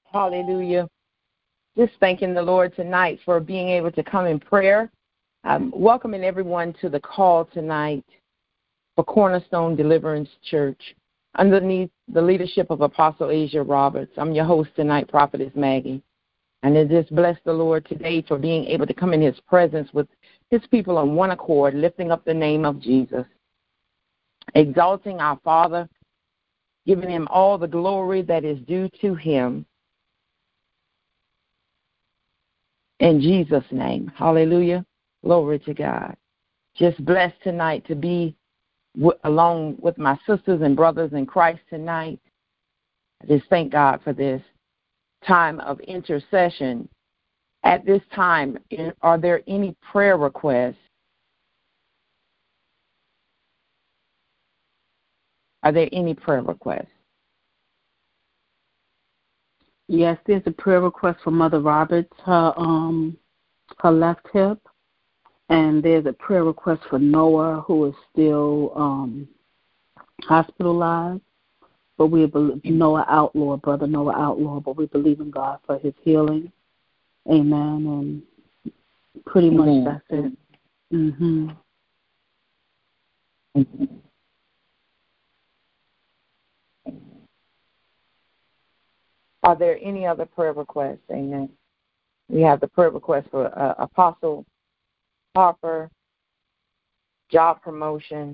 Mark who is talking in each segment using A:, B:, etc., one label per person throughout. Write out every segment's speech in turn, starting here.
A: Hallelujah. Just thanking the Lord tonight for being able to come in prayer. Welcoming everyone to the call tonight for Cornerstone Deliverance Church underneath the leadership of Apostle Asia Roberts. I'm your host tonight, Prophetess Maggie. And I just bless the Lord today for being able to come in his presence with his people on one accord, lifting up the name of Jesus, exalting our Father, giving him all the glory that is due to him. In Jesus' name, hallelujah, glory to God. Just blessed tonight to be along with my sisters and brothers in Christ tonight. I just thank God for this time of intercession. At this time, are there any prayer requests? Are there any prayer requests?
B: Yes, there's a prayer request for Mother Roberts, her left hip. And there's a prayer request for Noah, who is still hospitalized. But we believe Noah Outlaw, Brother Noah Outlaw, but we believe in God for his healing. Amen. And pretty much that's it. Mm-hmm.
A: Are there any other prayer requests? Amen. We have the prayer request for Apostle Harper, job promotion.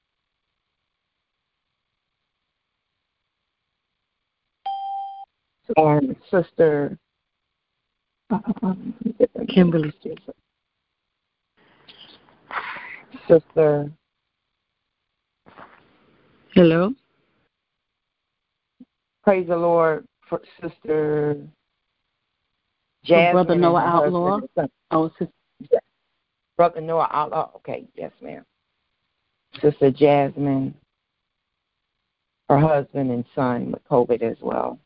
A: And Sister
B: Kimberly.
A: Sister.
B: Hello.
A: Praise the Lord for Sister Jasmine.
B: Brother Noah Outlaw.
A: Oh, Sister. Yes. Brother Noah Outlaw. Okay, yes, ma'am. Sister Jasmine, her husband and son with COVID as well.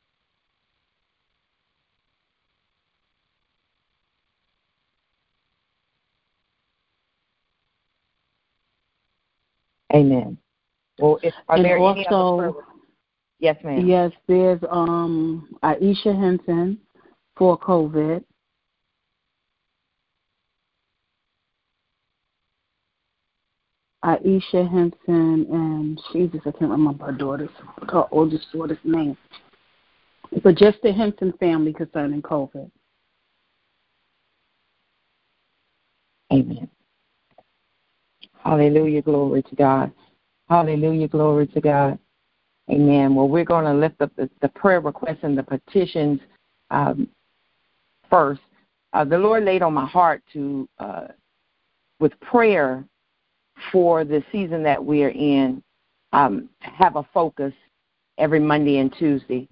A: Amen. Well, are there any other prayer? Yes, ma'am.
B: Yes, there's Aisha Henson for COVID. Aisha Henson and Jesus, I can't remember her oldest daughter's name. But just the Henson family concerning COVID.
A: Amen. Hallelujah, glory to God. Hallelujah, glory to God. Amen. Well, we're going to lift up the prayer requests and the petitions first. The Lord laid on my heart to, with prayer for the season that we are in, have a focus every Monday and Tuesday.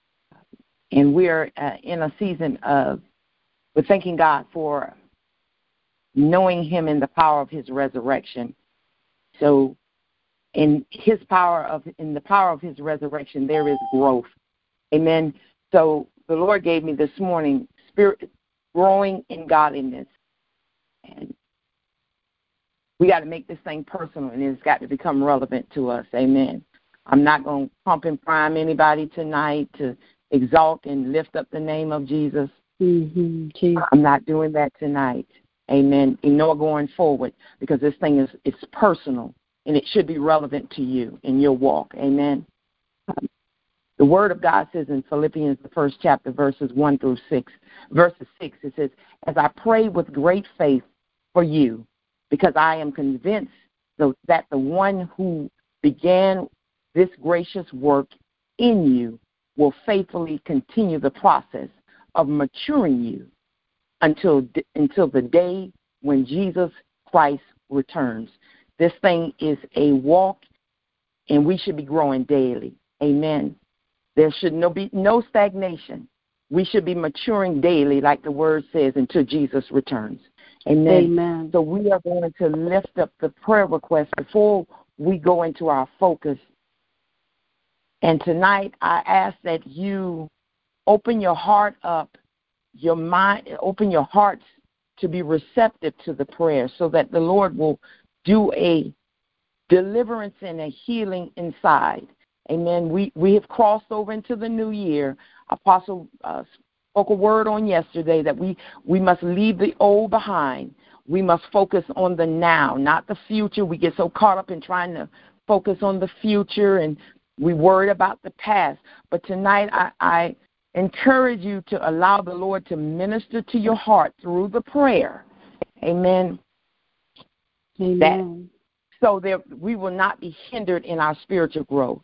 A: And we're in a season of, we're thanking God for knowing him in the power of his resurrection. So in the power of his resurrection, there is growth. Amen. So the Lord gave me this morning, spirit growing in godliness. And we got to make this thing personal, and it's got to become relevant to us. Amen. I'm not going to pump and prime anybody tonight to exalt and lift up the name of Jesus.
B: Mm-hmm.
A: I'm not doing that tonight. Amen. Nor going forward, because this thing it's personal, and it should be relevant to you in your walk. Amen. The Word of God says in Philippians, the first chapter, verses 1 through 6, verses 6, it says, "As I pray with great faith for you, because I am convinced that the one who began this gracious work in you will faithfully continue the process of maturing you until the day when Jesus Christ returns." This thing is a walk, and we should be growing daily. Amen. There should be no stagnation. We should be maturing daily, like the Word says, until Jesus returns. Amen.
B: Amen.
A: So we are going to lift up the prayer request before we go into our focus. And tonight I ask that you open your heart up, your mind, open your hearts to be receptive to the prayer, so that the Lord will do a deliverance and a healing inside. Amen. We have crossed over into the new year. Apostle spoke a word on yesterday that we must leave the old behind. We must focus on the now, not the future. We get so caught up in trying to focus on the future, and we worry about the past. But tonight I encourage you to allow the Lord to minister to your heart through the prayer. Amen.
B: Amen.
A: So that we will not be hindered in our spiritual growth.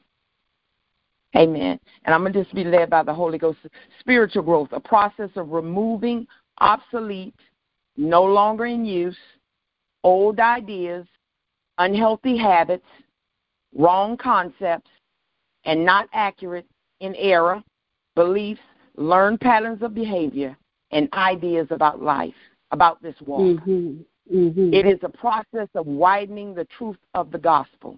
A: Amen. And I'm going to just be led by the Holy Ghost. Spiritual growth, a process of removing obsolete, no longer in use, old ideas, unhealthy habits, wrong concepts, and not accurate in error, beliefs, learned patterns of behavior, and ideas about life, about this walk.
B: Mm-hmm. Mm-hmm.
A: It is a process of widening the truth of the gospel,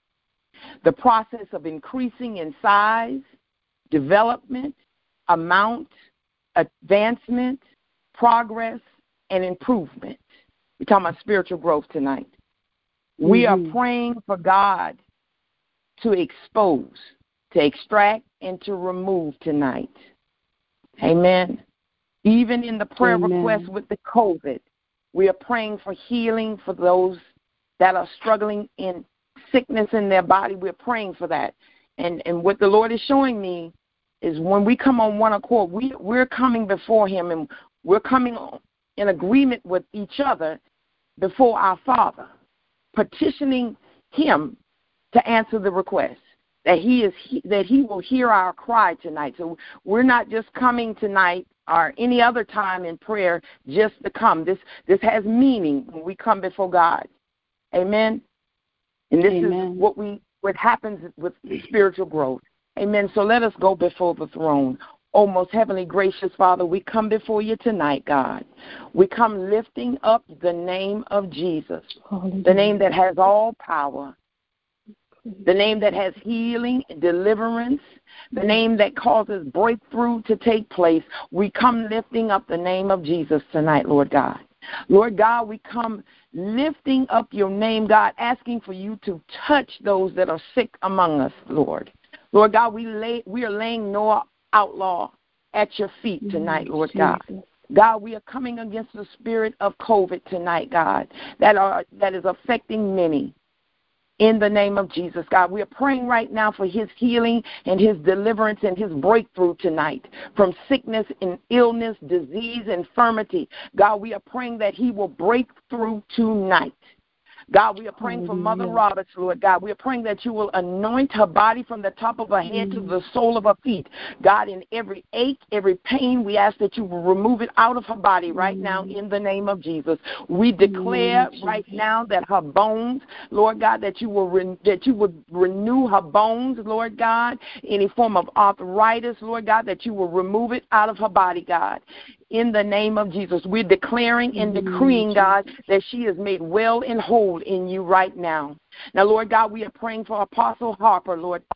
A: the process of increasing in size, development, amount, advancement, progress, and improvement. We're talking about spiritual growth tonight. Mm-hmm. We are praying for God to expose, to extract, and to remove tonight. Amen. Even in the prayer request with the COVID, we are praying for healing for those that are struggling in sickness in their body. We're praying for that. And what the Lord is showing me is when we come on one accord, we're coming before him, and we're coming in agreement with each other before our Father, petitioning him to answer the request, that he will hear our cry tonight. So we're not just coming tonight or any other time in prayer just to come. This has meaning when we come before God. Amen. And this is what happens with spiritual growth. Amen. So let us go before the throne. Oh, most heavenly, gracious Father, we come before you tonight, God. We come lifting up the name of Jesus, the name that has all power, the name that has healing, deliverance, the name that causes breakthrough to take place. We come lifting up the name of Jesus tonight, Lord God. Lord God, we come lifting up your name, God, asking for you to touch those that are sick among us, Lord. Lord God, we are laying no outlaw at your feet tonight, Lord God. God, we are coming against the spirit of COVID tonight, God, that is affecting many. In the name of Jesus, God, we are praying right now for his healing and his deliverance and his breakthrough tonight from sickness and illness, disease, infirmity. God, we are praying that he will break through tonight. God, we are praying for Mother Roberts, Lord God. We are praying that you will anoint her body from the top of her head to the sole of her feet. God, in every ache, every pain, we ask that you will remove it out of her body right now in the name of Jesus. We declare right now that her bones, Lord God, that you will renew her bones, Lord God, any form of arthritis, Lord God, that you will remove it out of her body, God. In the name of Jesus, we're declaring and decreeing, God, that she is made well and whole in you right now. Now, Lord God, we are praying for Apostle Harper, Lord,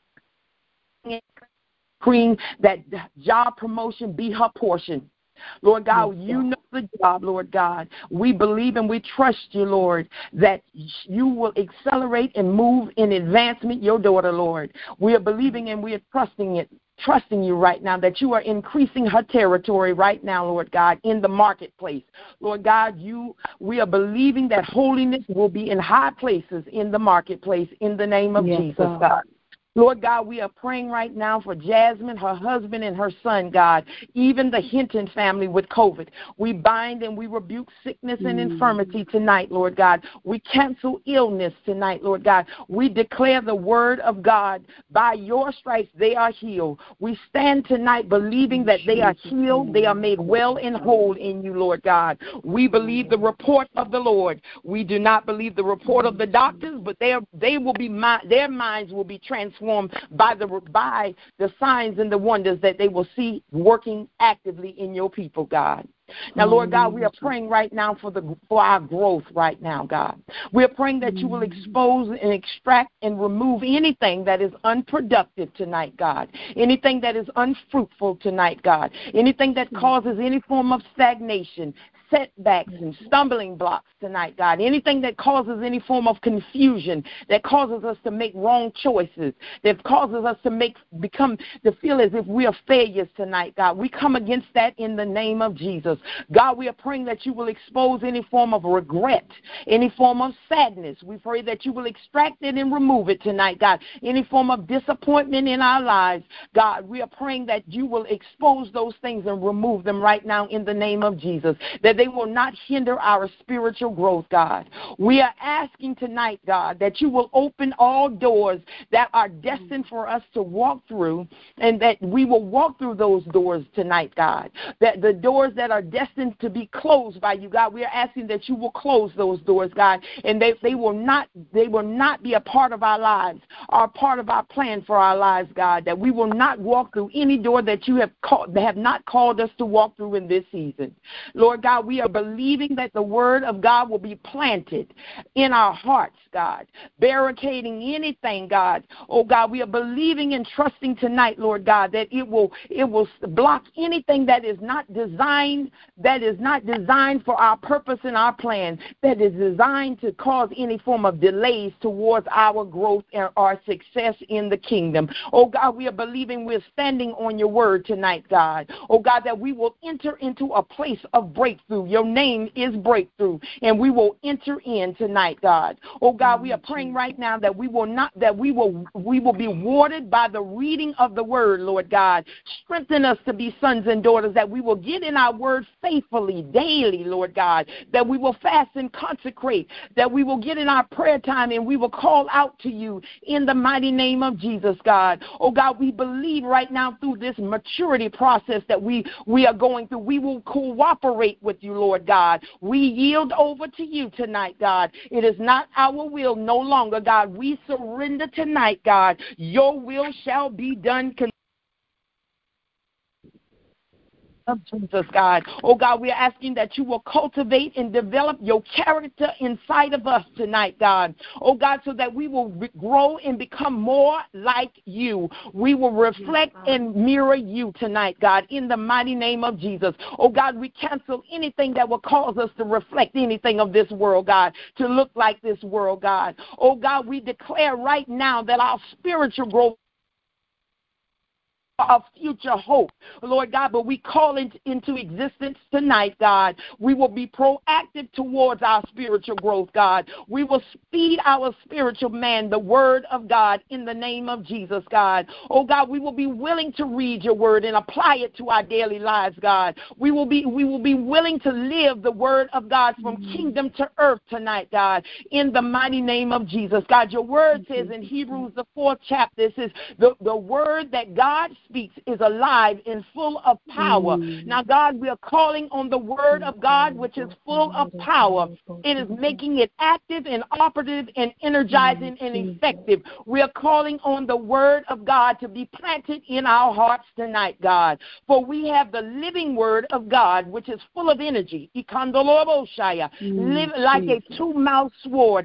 A: decreeing that job promotion be her portion. Lord God, you know the job, Lord God. We believe and we trust you, Lord, that you will accelerate and move in advancement your daughter, Lord. We are believing and we are trusting you right now that you are increasing her territory right now, Lord God, in the marketplace. Lord God, we are believing that holiness will be in high places in the marketplace in the name of Jesus, God. Lord God, we are praying right now for Jasmine, her husband, and her son, God, even the Hinton family with COVID. We bind and we rebuke sickness and infirmity tonight, Lord God. We cancel illness tonight, Lord God. We declare the word of God. By your stripes, they are healed. We stand tonight believing that they are healed. They are made well and whole in you, Lord God. We believe the report of the Lord. We do not believe the report of the doctors, but their minds will be transformed by the signs and the wonders that they will see working actively in your people, God. Now, Lord God, we are praying right now for our growth right now, God. We are praying that you will expose and extract and remove anything that is unproductive tonight, God. Anything that is unfruitful tonight, God. Anything that causes any form of stagnation, setbacks and stumbling blocks tonight, God. Anything that causes any form of confusion, that causes us to make wrong choices, that causes us to feel as if we are failures tonight, God. We come against that in the name of Jesus. God, we are praying that you will expose any form of regret, any form of sadness. We pray that you will extract it and remove it tonight, God. Any form of disappointment in our lives, God, we are praying that you will expose those things and remove them right now in the name of Jesus, that they will not hinder our spiritual growth, God. We are asking tonight, God, that you will open all doors that are destined for us to walk through, and that we will walk through those doors tonight, God. That the doors that are destined to be closed by you, God, we are asking that you will close those doors, God, and they will not be a part of our lives, or a part of our plan for our lives, God, that we will not walk through any door that you have not called us to walk through in this season. Lord God, we are believing that the word of God will be planted in our hearts, God, barricading anything, God. Oh, God, we are believing and trusting tonight, Lord God, that it will block anything that is not designed for our purpose and our plan, that is designed to cause any form of delays towards our growth and our success in the kingdom. Oh, God, we are believing, we're standing on your word tonight, God. Oh, God, that we will enter into a place of breakthrough. Your name is breakthrough, and we will enter in tonight, God. Oh, God, we are praying right now that we will be watered by the reading of the word, Lord God. Strengthen us to be sons and daughters, that we will get in our word faithfully, daily, Lord God, that we will fast and consecrate, that we will get in our prayer time and we will call out to you in the mighty name of Jesus, God. Oh, God, we believe right now through this maturity process that we are going through, we will cooperate with you, Lord God. We yield over to you tonight, God. It is not our will no longer, God. We surrender tonight, God. Your will shall be done of Jesus, God. Oh, God, we are asking that you will cultivate and develop your character inside of us tonight, God. Oh, God, so that we will grow and become more like you. We will reflect and mirror you tonight, God, in the mighty name of Jesus. Oh, God, we cancel anything that will cause us to reflect anything of this world, God, to look like this world, God. Oh, God, we declare right now that our spiritual growth of future hope, Lord God, but we call it into existence tonight, God. We will be proactive towards our spiritual growth, God. We will feed our spiritual man the word of God in the name of Jesus, God. Oh, God, we will be willing to read your word and apply it to our daily lives, God. We will be willing to live the word of God from kingdom to earth tonight, God, in the mighty name of Jesus, God. Your word says in Hebrews, the 4th chapter, it says the word that God speaks is alive and full of power. Now, God, we are calling on the word of God, which is full of power. It is making it active and operative and energizing and effective. We are calling on the word of God to be planted in our hearts tonight, God. For we have the living word of God, which is full of energy. Live like a two-mouthed sword.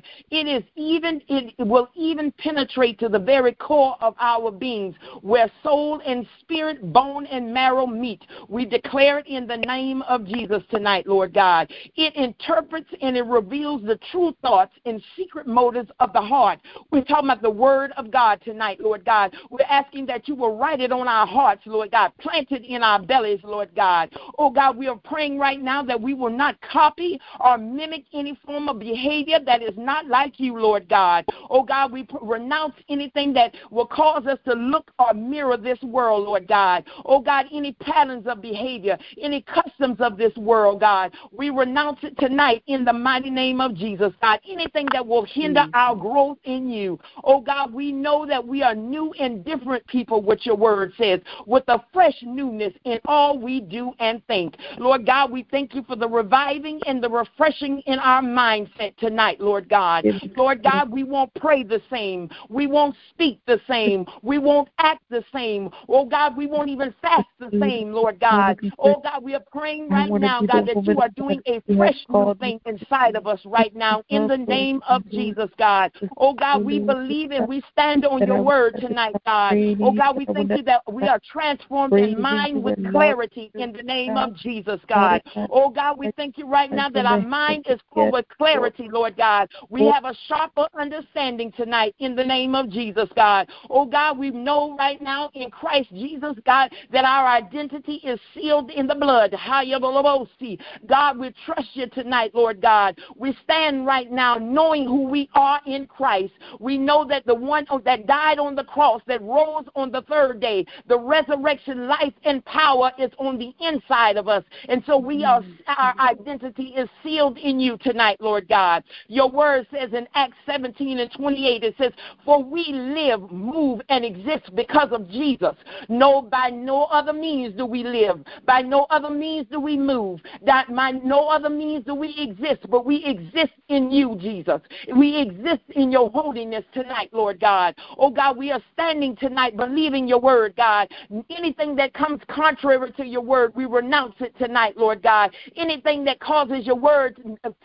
A: It will even penetrate to the very core of our beings, where soul and spirit, bone and marrow meet. We declare it in the name of Jesus tonight, Lord God. It interprets and it reveals the true thoughts and secret motives of the heart. We're talking about the word of God tonight, Lord God. We're asking that you will write it on our hearts, Lord God, plant it in our bellies, Lord God. Oh, God, we are praying right now that we will not copy or mimic any form of behavior that is not like you, Lord God. Oh, God, we renounce anything that will cause us to look or mirror this world, Lord God. Oh, God, any patterns of behavior, any customs of this world, God, we renounce it tonight in the mighty name of Jesus, God. Anything that will hinder our growth in you. Oh, God, we know that we are new and different people, what your word says, with a fresh newness in all we do and think. Lord God, we thank you for the reviving and the refreshing in our mindset tonight, Lord God. Lord God, we won't pray the same. We won't speak the same. We won't act the same. Oh, God, we won't even fast the same, Lord God. Oh, God, we are praying right now, God, that you are doing a fresh new thing inside of us right now in the name of Jesus, God. Oh, God, we believe and we stand on your word tonight, God. Oh, God, we thank you that we are transformed in mind with clarity in the name of Jesus, God. Oh, God, we thank you right now that our mind is full with clarity, Lord God. We have a sharper understanding tonight in the name of Jesus, God. Oh, God, we know right now in Christ Jesus, God, that our identity is sealed in the blood. God, we trust you tonight, Lord God. We stand right now knowing who we are in Christ. We know that the one that died on the cross, that rose on the third day, the resurrection, life, and power is on the inside of us. And so our identity is sealed in you tonight, Lord God. Your word says in Acts 17:28, it says, for we live, move, and exist because of Jesus. No, by no other means do we live. By no other means do we move. By no other means do we exist, but we exist in you, Jesus. We exist in your holiness tonight, Lord God. Oh, God, we are standing tonight believing your word, God. Anything that comes contrary to your word, we renounce it tonight, Lord God. Anything that causes your word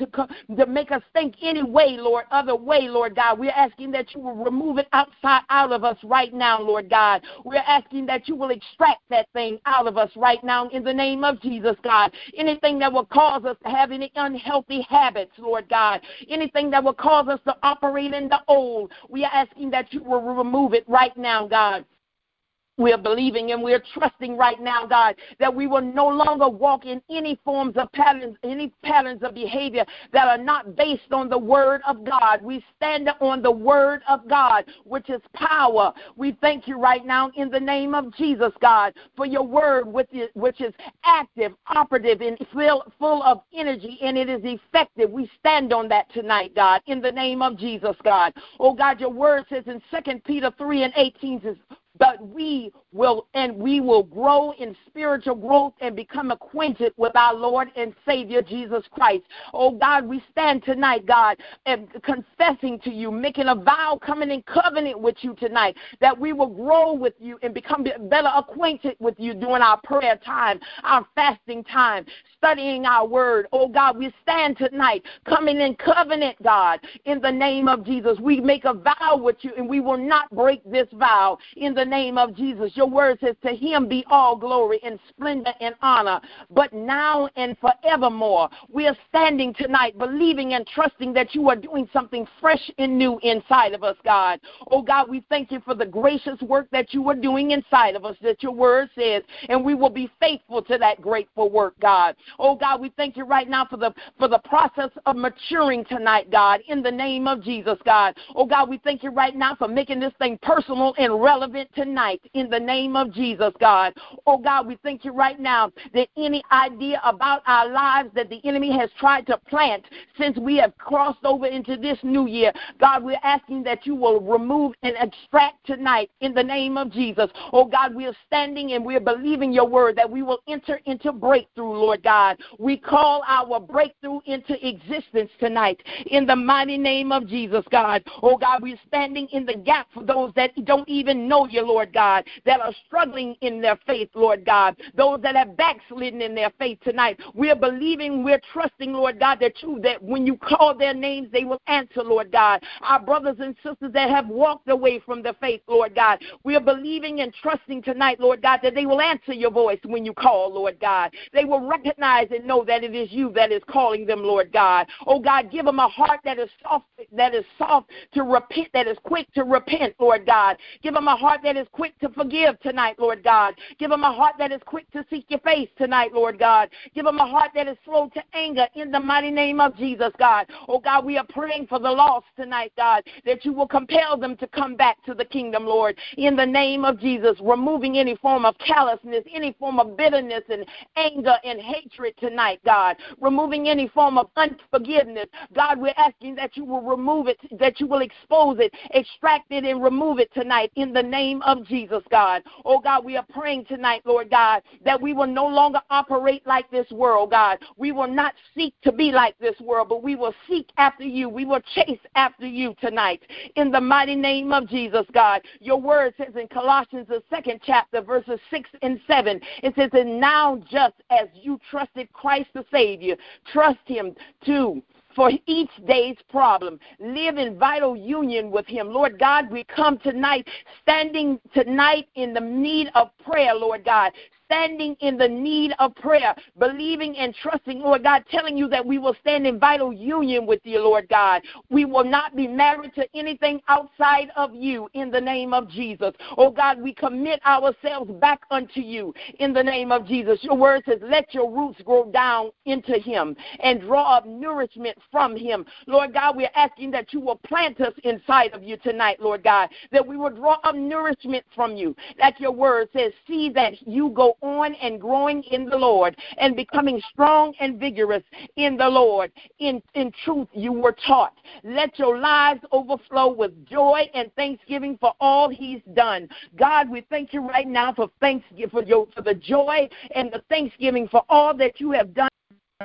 A: to make us think any way, Lord, other way, Lord God, we're asking that you will remove it out of us right now, Lord God. We're asking that you will extract that thing out of us right now in the name of Jesus, God. Anything that will cause us to have any unhealthy habits, Lord God. Anything that will cause us to operate in the old, we are asking that you will remove it right now, God. We are believing and we are trusting right now, God, that we will no longer walk in any forms of patterns, any patterns of behavior that are not based on the word of God. We stand on the word of God, which is power. We thank you right now in the name of Jesus, God, for your word, which is active, operative, and full of energy, and it is effective. We stand on that tonight, God, in the name of Jesus, God. Oh, God, your word says in 2 Peter 3:18 says, but we will grow in spiritual growth and become acquainted with our Lord and Savior, Jesus Christ. Oh, God, we stand tonight, God, and confessing to you, making a vow, coming in covenant with you tonight, that we will grow with you and become better acquainted with you during our prayer time, our fasting time, studying our word. Oh, God, we stand tonight coming in covenant, God, in the name of Jesus. We make a vow with you, and we will not break this vow in the name of Jesus. Your word says, to him be all glory and splendor and honor, but now and forevermore. We are standing tonight believing and trusting that you are doing something fresh and new inside of us, God. Oh, God, we thank you for the gracious work that you are doing inside of us, that your word says, and we will be faithful to that grateful work, God. Oh, God, we thank you right now for the process of maturing tonight, God, in the name of Jesus, God. Oh, God, we thank you right now for making this thing personal and relevant tonight in the name of Jesus, God. Oh, God, we thank you right now that any idea about our lives that the enemy has tried to plant since we have crossed over into this new year, God, we're asking that you will remove and extract tonight in the name of Jesus. Oh, God, we are standing and we are believing your word that we will enter into breakthrough, Lord God. We call our breakthrough into existence tonight in the mighty name of Jesus, God. Oh, God, we're standing in the gap for those that don't even know you, Lord God, that are struggling in their faith, Lord God, those that have backslidden in their faith tonight. We're believing, we're trusting, Lord God, that when you call their names, they will answer, Lord God. Our brothers and sisters that have walked away from the faith, Lord God, we're believing and trusting tonight, Lord God, that they will answer your voice when you call, Lord God. They will recognize and know that it is you that is calling them, Lord God. Oh, God, give them a heart that is soft to repent, that is quick to repent, Lord God. Give them a heart that is quick to forgive tonight, Lord God. Give them a heart that is quick to seek your face tonight, Lord God. Give them a heart that is slow to anger in the mighty name of Jesus, God. Oh, God, we are praying for the lost tonight, God, that you will compel them to come back to the kingdom, Lord, in the name of Jesus, removing any form of callousness, any form of bitterness and anger and hatred tonight, God, removing any form of unforgiveness. God, we're asking that you will remove it, that you will expose it, extract it, and remove it tonight in the name name of Jesus, God. Oh, God, we are praying tonight, Lord God, that we will no longer operate like this world, God. We will not seek to be like this world, but we will seek after you. We will chase after you tonight in the mighty name of Jesus, God. Your word says in Colossians, the 2nd chapter, verses 6 and 7, it says, and now just as you trusted Christ the Savior, trust him too for each day's problem. Live in vital union with him. Lord God, we come tonight, standing tonight in the need of prayer, Lord God. Standing in the need of prayer, believing and trusting, Lord God, telling you that we will stand in vital union with you, Lord God. We will not be married to anything outside of you in the name of Jesus. Oh God, we commit ourselves back unto you in the name of Jesus. Your word says, let your roots grow down into him and draw up nourishment from him. Lord God, we're asking that you will plant us inside of you tonight, Lord God, that we will draw up nourishment from you. Like your word says, see that you go on and growing in the Lord and becoming strong and vigorous in the Lord. In truth, you were taught. Let your lives overflow with joy and thanksgiving for all he's done. God, we thank you right now for thanksgiving, for the joy and the thanksgiving for all that you have done.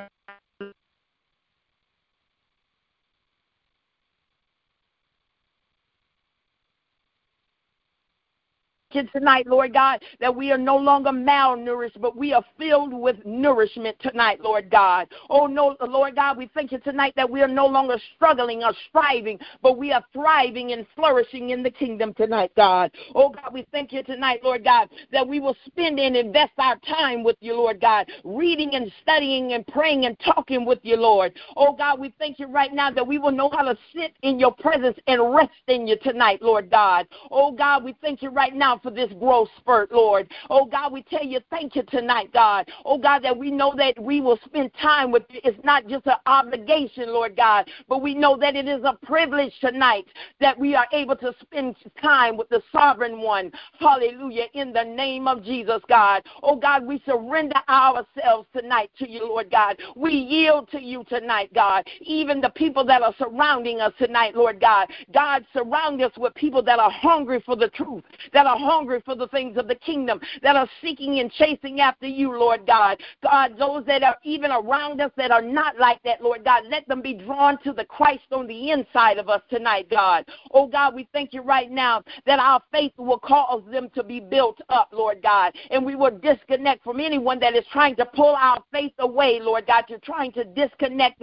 A: Tonight, Lord God, that we are no longer malnourished, but we are filled with nourishment tonight, Lord God. Oh, no, Lord God, we thank you tonight that we are no longer struggling or striving, but we are thriving and flourishing in the kingdom tonight, God. Oh, God, we thank you tonight, Lord God, that we will spend and invest our time with you, Lord God, reading and studying and praying and talking with you, Lord. Oh, God, we thank you right now that we will know how to sit in your presence and rest in you tonight, Lord God. Oh, God, we thank you right now for this growth spurt, Lord. Oh, God, we tell you thank you tonight, God. Oh, God, that we know that we will spend time with you. It's not just an obligation, Lord God, but we know that it is a privilege tonight that we are able to spend time with the sovereign one. Hallelujah. In the name of Jesus, God. Oh, God, we surrender ourselves tonight to you, Lord God. We yield to you tonight, God. Even the people that are surrounding us tonight, Lord God. God, surround us with people that are hungry for the truth, that are hungry for the things of the kingdom, that are seeking and chasing after you, Lord God. God, those that are even around us that are not like that, Lord God, let them be drawn to the Christ on the inside of us tonight, God. Oh, God, we thank you right now that our faith will cause them to be built up, Lord God, and we will disconnect from anyone that is trying to pull our faith away, Lord God. You're trying to disconnect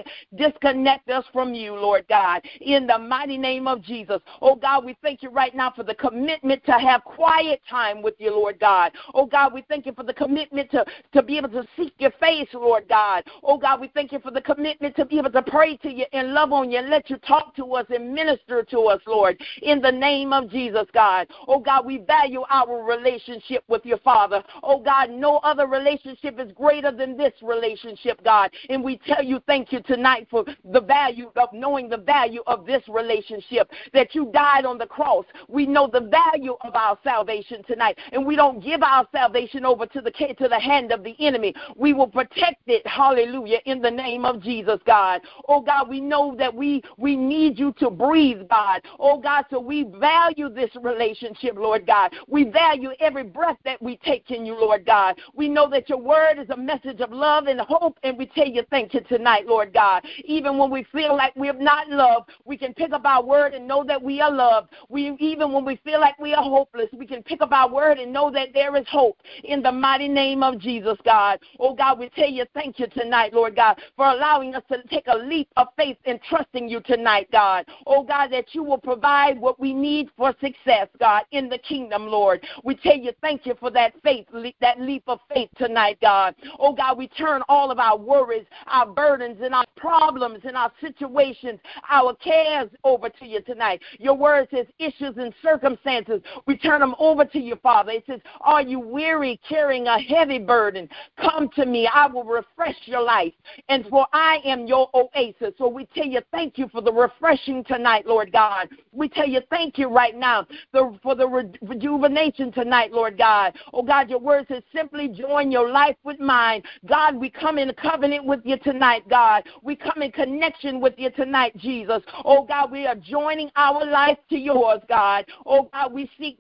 A: us from you, Lord God, in the mighty name of Jesus. Oh, God, we thank you right now for the commitment to have quiet time with you, Lord God. Oh, God, we thank you for the commitment to be able to seek your face, Lord God. Oh, God, we thank you for the commitment to be able to pray to you and love on you and let you talk to us and minister to us, Lord, in the name of Jesus, God. Oh, God, we value our relationship with your Father. Oh, God, no other relationship is greater than this relationship, God. And we tell you thank you tonight for the value of knowing the value of this relationship, that you died on the cross. We know the value of our salvation tonight, and we don't give our salvation over to the hand of the enemy. We will protect it, hallelujah, in the name of Jesus, God. Oh, God, we know that we need you to breathe, God. Oh, God, so we value this relationship, Lord God. We value every breath that we take in you, Lord God. We know that your word is a message of love and hope, and we tell you thank you tonight, Lord God. Even when we feel like we have not loved, we can pick up our word and know that we are loved. Even when we feel like we are hopeless, we can pick up our word and know that there is hope in the mighty name of Jesus, God. Oh, God, we tell you thank you tonight, Lord God, for allowing us to take a leap of faith and trusting you tonight, God. Oh, God, that you will provide what we need for success, God, in the kingdom, Lord. We tell you thank you for that faith, that leap of faith tonight, God. Oh, God, we turn all of our worries, our burdens, and our problems and our situations, our cares over to you tonight. Your word says issues and circumstances. We turn them over to you, Father. It says, are you weary, carrying a heavy burden? Come to me. I will refresh your life. And for I am your oasis. So we tell you thank you for the refreshing tonight, Lord God. We tell you thank you right now for the rejuvenation tonight, Lord God. Oh, God, your word says simply join your life with mine. God, we come in covenant with you tonight, God. We come in connection with you tonight, Jesus. Oh, God, we are joining our life to yours, God. Oh, God, we seek nothing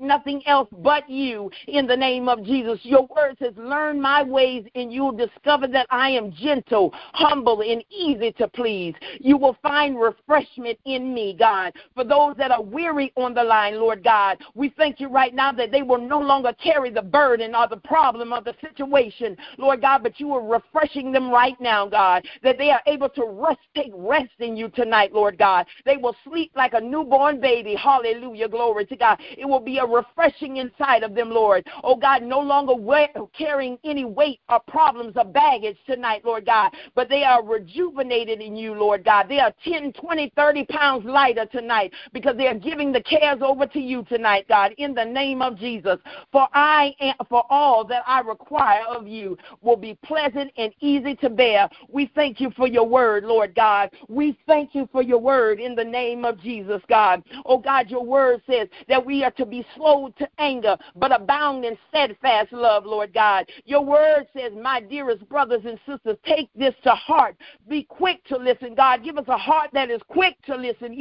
A: else but you in the name of Jesus. Your word says, learn my ways and you'll discover that I am gentle, humble, and easy to please. You will find refreshment in me, God. For those that are weary on the line, Lord God, we thank you right now that they will no longer carry the burden or the problem or the situation, Lord God, but you are refreshing them right now, God, that they are able to take rest in you tonight, Lord God. They will sleep like a newborn baby. Hallelujah. Glory to God. It will be a refreshing inside of them, Lord. Oh, God, no longer carrying any weight or problems or baggage tonight, Lord God, but they are rejuvenated in you, Lord God. They are 10, 20, 30 pounds lighter tonight because they are giving the cares over to you tonight, God, in the name of Jesus. For all that I require of you will be pleasant and easy to bear. We thank you for your word, Lord God. We thank you for your word in the name of Jesus, God. Oh, God, your word says that we are to be slow to anger, but abound in steadfast love, Lord God. Your word says, my dearest brothers and sisters, take this to heart. Be quick to listen, God. Give us a heart that is quick to listen.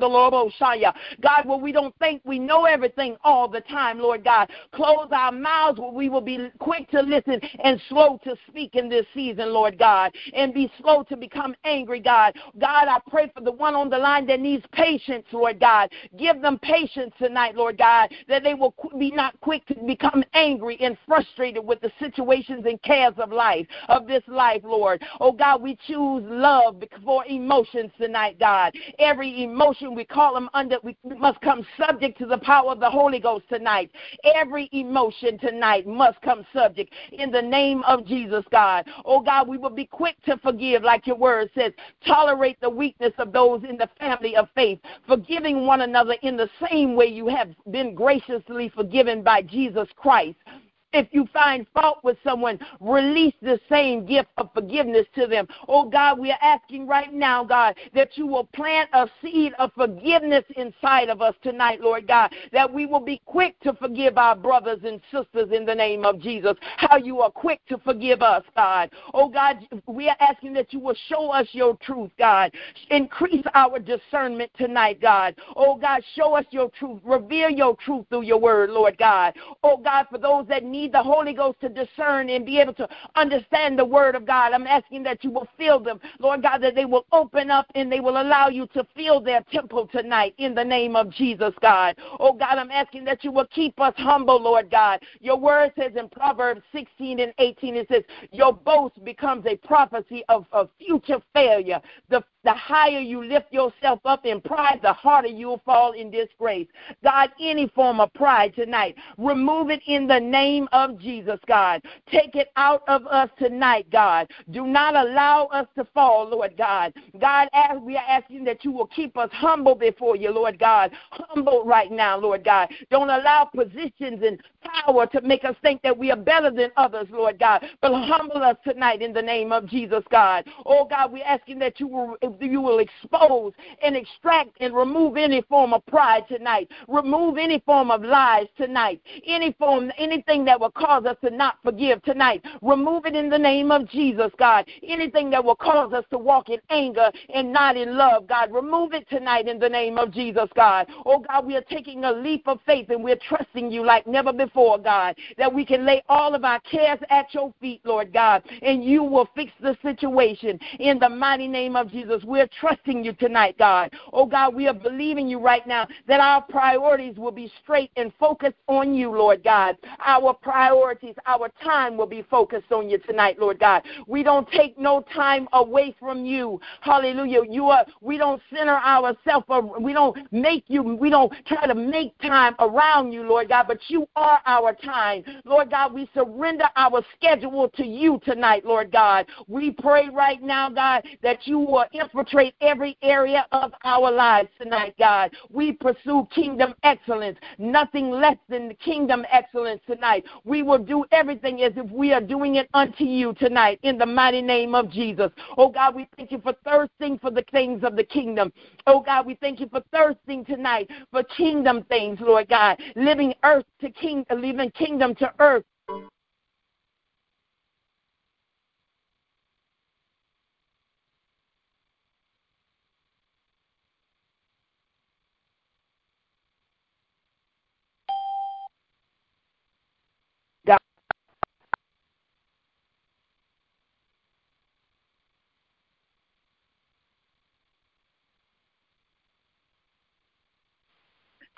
A: God, where we don't think we know everything all the time, Lord God. Close our mouths where we will be quick to listen and slow to speak in this season, Lord God, and be slow to become angry, God. God, I pray for the one on the line that needs patience, Lord God. Give them patience tonight, Lord God, that they will be not quick to become angry and frustrated with the situations and cares of life, of this life, Lord. Oh, God, we choose love before emotions tonight, God. Every emotion, we call them under, we must come subject to the power of the Holy Ghost tonight. Every emotion tonight must come subject in the name of Jesus, God. Oh, God, we will be quick to forgive, like your word says. Tolerate the weakness of those in the family of faith, forgiving one another in the same way you have been graciously forgiven by Jesus Christ. If you find fault with someone, release the same gift of forgiveness to them. Oh, God, we are asking right now, God, that you will plant a seed of forgiveness inside of us tonight, Lord God, that we will be quick to forgive our brothers and sisters in the name of Jesus, how you are quick to forgive us, God. Oh, God, we are asking that you will show us your truth, God. Increase our discernment tonight, God. Oh, God, show us your truth. Reveal your truth through your word, Lord God. Oh, God, for those that need the Holy Ghost to discern and be able to understand the word of God, I'm asking that you will fill them, Lord God, that they will open up and they will allow you to fill their temple tonight in the name of Jesus, God. Oh, God, I'm asking that you will keep us humble, Lord God. Your word says in Proverbs 16 and 18, it says, your boast becomes a prophecy of future failure. The higher you lift yourself up in pride, the harder you will fall in disgrace. God, any form of pride tonight, remove it in the name of Jesus, God. Take it out of us tonight, God. Do not allow us to fall, Lord God. God, we are asking that you will keep us humble before you, Lord God. Humble right now, Lord God. Don't allow positions and power to make us think that we are better than others, Lord God. But humble us tonight in the name of Jesus, God. Oh, God, we're asking that you will expose and extract and remove any form of pride tonight. Remove any form of lies tonight. Anything that will cause us to not forgive tonight. Remove it in the name of Jesus, God. Anything that will cause us to walk in anger and not in love, God. Remove it tonight in the name of Jesus, God. Oh, God, we are taking a leap of faith and we're trusting you like never before, God, that we can lay all of our cares at your feet, Lord God, and you will fix the situation in the mighty name of Jesus. We're trusting you tonight, God. Oh, God, we are believing you right now that our priorities will be straight and focused on you, Lord God. Our priorities, our time will be focused on you tonight, Lord God. We don't take no time away from you. Hallelujah. We don't center ourselves, we don't try to make time around you, Lord God, but you are our time. Lord God, we surrender our schedule to you tonight, Lord God. We pray right now, God, that you will infiltrate every area of our lives tonight, God. We pursue kingdom excellence, nothing less than kingdom excellence tonight. We will do everything as if we are doing it unto you tonight in the mighty name of Jesus. Oh, God, we thank you for thirsting for the things of the kingdom. Oh, God, we thank you for thirsting tonight for kingdom things, Lord God, living kingdom to earth.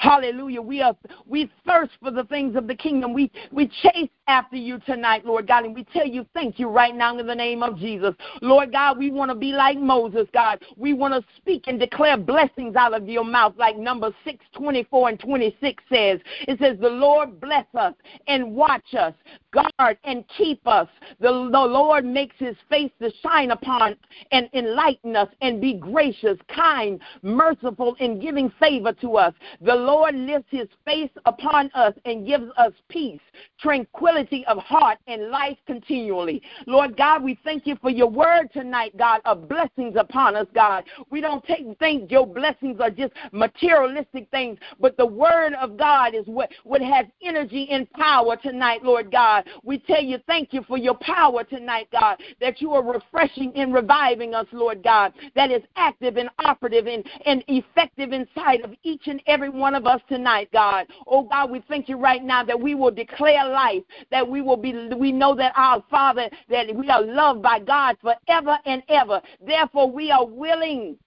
A: Hallelujah. We thirst for the things of the kingdom. We chase after you tonight, Lord God, and we tell you thank you right now in the name of Jesus. Lord God, we want to be like Moses, God. We want to speak and declare blessings out of your mouth like Numbers 6:24 and 26 says. It says, the Lord bless us and watch us, guard and keep us. The Lord makes his face to shine upon and enlighten us and be gracious, kind, merciful, and giving favor to us. The Lord lifts his face upon us and gives us peace, tranquility of heart, and life continually. Lord God, we thank you for your word tonight, God, of blessings upon us, God. We don't think your blessings are just materialistic things, but the word of God is what has energy and power tonight, Lord God. We tell you thank you for your power tonight, God, that you are refreshing and reviving us, Lord God, that is active and operative and effective inside of each and every one of us tonight, God. Oh, God, we thank you right now that we will declare life, that we know that our Father, that we are loved by God forever and ever. Therefore, we are willing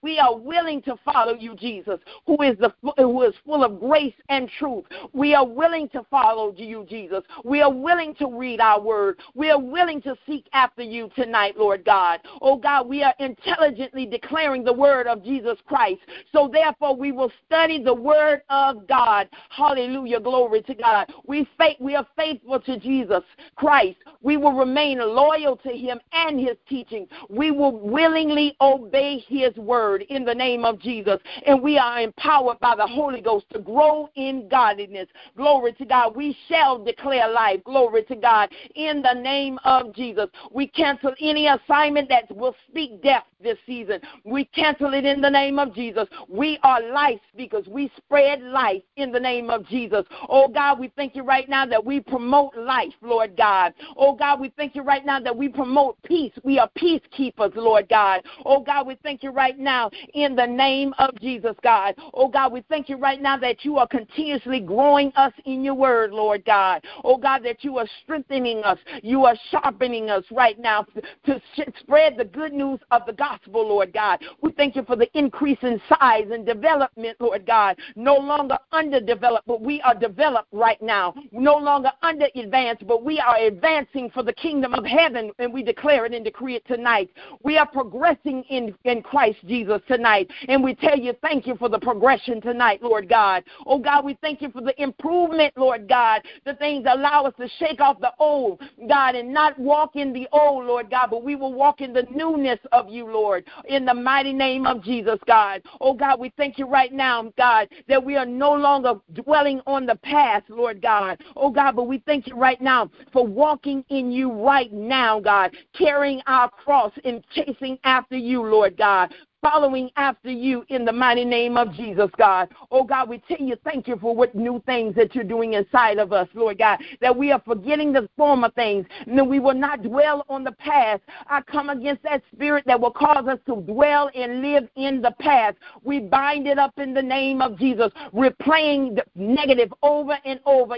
A: to follow you, Jesus, who is full of grace and truth. We are willing to follow you, Jesus. We are willing to read our word. We are willing to seek after you tonight, Lord God. Oh, God, we are intelligently declaring the word of Jesus Christ. So, therefore, we will study the word of God. Hallelujah. Glory to God. We are faithful to Jesus Christ. We will remain loyal to him and his teaching. We will willingly obey his word in the name of Jesus. And we are empowered by the Holy Ghost to grow in godliness. Glory to God. We shall declare life. Glory to God. In the name of Jesus. We cancel any assignment that will speak death this season. We cancel it in the name of Jesus. We are life speakers. We spread life in the name of Jesus. Oh, God, we thank you right now that we promote life, Lord God. Oh, God, we thank you right now that we promote peace. We are peacekeepers, Lord God. Oh, God, we thank you right now in the name of Jesus, God. Oh, God, we thank you right now that you are continuously growing us in your word, Lord God. Oh, God, that you are strengthening us. You are sharpening us right now to spread the good news of the gospel, Lord God. We thank you for the increase in size and development, Lord God. No longer underdeveloped, but we are developed right now. No longer under advanced, but we are advancing for the kingdom of heaven, and we declare it and decree it tonight. We are progressing in Christ Jesus tonight, and we tell you thank you for the progression tonight, Lord God. Oh, God, we thank you for the improvement, Lord God. The things that allow us to shake off the old, God, and not walk in the old, Lord God, but we will walk in the newness of you, Lord, in the mighty name of Jesus, God. Oh, God, we thank you right now, God, that we are no longer dwelling on the past, Lord God. Oh, God, but we thank you right now for walking in you right now, God, carrying our cross and chasing after you, Lord God. Following after you in the mighty name of Jesus, God. Oh, God, we tell you thank you for what new things that you're doing inside of us, Lord God, that we are forgetting the former things, and that we will not dwell on the past. I come against that spirit that will cause us to dwell and live in the past. We bind it up in the name of Jesus, replaying the negative over and over.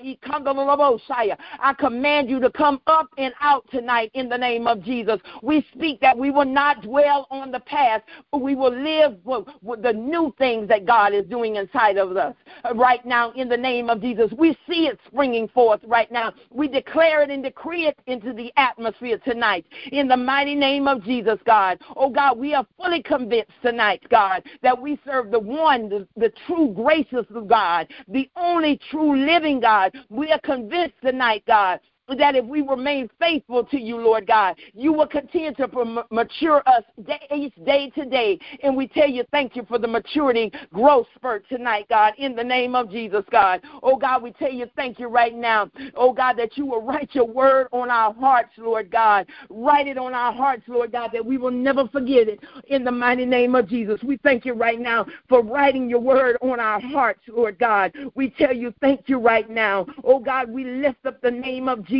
A: I command you to come up and out tonight in the name of Jesus. We speak that we will not dwell on the past, but we will live with the new things that God is doing inside of us right now in the name of Jesus. We see it springing forth right now. We declare it and decree it into the atmosphere tonight in the mighty name of Jesus, God. Oh, God, we are fully convinced tonight, God, that we serve the one, the true gracious God, the only true living God. We are convinced tonight, God, that if we remain faithful to you, Lord God, you will continue to mature us each day to day. And we tell you thank you for the maturity growth spurt tonight, God, in the name of Jesus, God. Oh, God, we tell you thank you right now, oh, God, that you will write your word on our hearts, Lord God. Write it on our hearts, Lord God, that we will never forget it in the mighty name of Jesus. We thank you right now for writing your word on our hearts, Lord God. We tell you thank you right now. Oh, God, we lift up the name of Jesus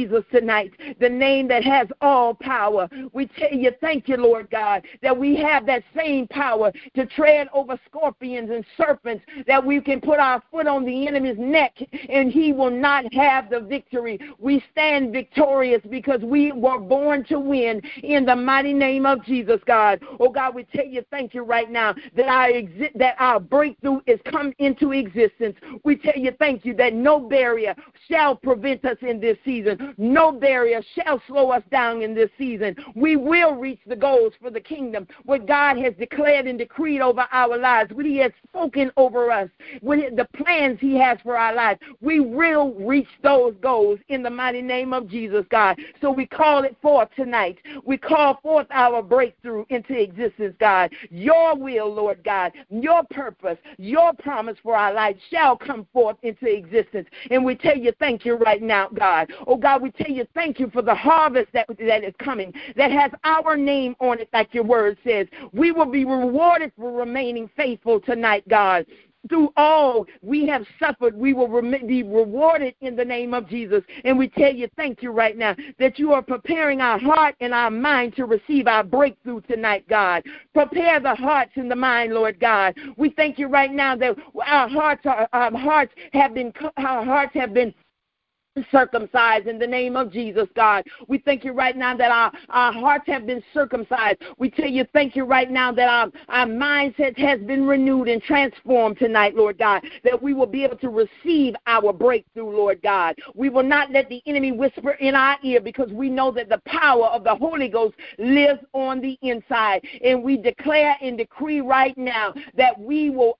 A: Jesus tonight, the name that has all power. We tell you, thank you, Lord God, that we have that same power to tread over scorpions and serpents, that we can put our foot on the enemy's neck and he will not have the victory. We stand victorious because we were born to win in the mighty name of Jesus, God. Oh, God, we tell you, thank you right now that our breakthrough is come into existence. We tell you, thank you that no barrier shall prevent us in this season. No barrier shall slow us down in this season. We will reach the goals for the kingdom, what God has declared and decreed over our lives, what he has spoken over us, the plans he has for our lives. We will reach those goals in the mighty name of Jesus, God. So we call it forth tonight. We call forth our breakthrough into existence, God. Your will, Lord God, your purpose, your promise for our life shall come forth into existence. And we tell you thank you right now, God. Oh, God, we tell you thank you for the harvest that is coming, that has our name on it, like your word says. We will be rewarded for remaining faithful tonight, God. Through all we have suffered, we will be rewarded in the name of Jesus. And we tell you thank you right now that you are preparing our heart and our mind to receive our breakthrough tonight, God. Prepare the hearts and the mind, Lord God. We thank you right now that our hearts have been circumcised in the name of Jesus, God. We thank you right now that our hearts have been circumcised. We tell you thank you right now that our mindset has been renewed and transformed tonight, Lord God, that we will be able to receive our breakthrough, Lord God. We will not let the enemy whisper in our ear, because we know that the power of the Holy Ghost lives on the inside. And we declare and decree right now that we know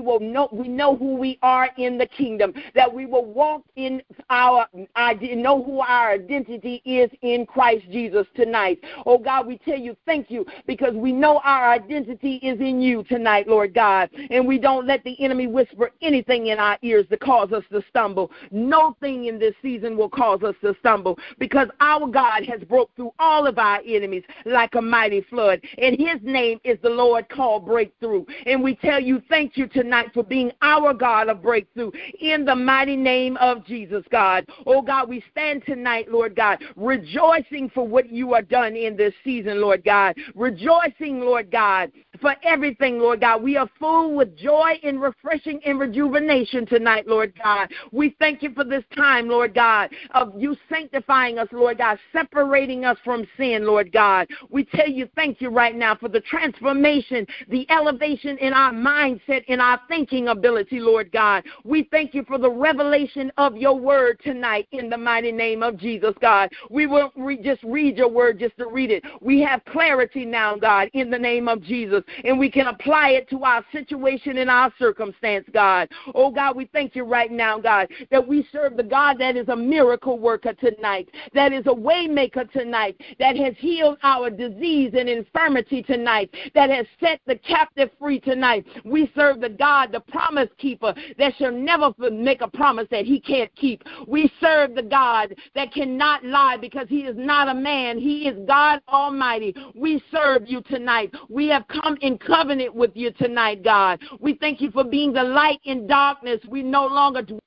A: who we are in the kingdom, that we will walk in know who our identity is in Christ Jesus tonight. Oh, God, we tell you thank you, because we know our identity is in you tonight, Lord God, and we don't let the enemy whisper anything in our ears to cause us to stumble. No thing in this season will cause us to stumble, because our God has broke through all of our enemies like a mighty flood, and his name is the Lord called Breakthrough. And we tell you thank you tonight for being our God of breakthrough in the mighty name of Jesus, God. Oh, God, we stand tonight, Lord God, rejoicing for what you are done in this season, Lord God. Rejoicing, Lord God, for everything, Lord God. We are full with joy and refreshing and rejuvenation tonight, Lord God. We thank you for this time, Lord God, of you sanctifying us, Lord God, separating us from sin, Lord God. We tell you thank you right now for the transformation, the elevation in our mindset, in our thinking ability, Lord God. We thank you for the revelation of your word tonight in the mighty name of Jesus, God. We won't just read your word just to read it. We have clarity now, God, in the name of Jesus, and we can apply it to our situation and our circumstance, God. Oh, God, we thank you right now, God, that we serve the God that is a miracle worker tonight, that is a way maker tonight, that has healed our disease and infirmity tonight, that has set the captive free tonight. We serve the God, the promise keeper, that shall never make a promise that he can't keep. We serve the God that cannot lie, because he is not a man. He is God Almighty. We serve you tonight. We have come in covenant with you tonight, God. We thank you for being the light in darkness. We no longer do.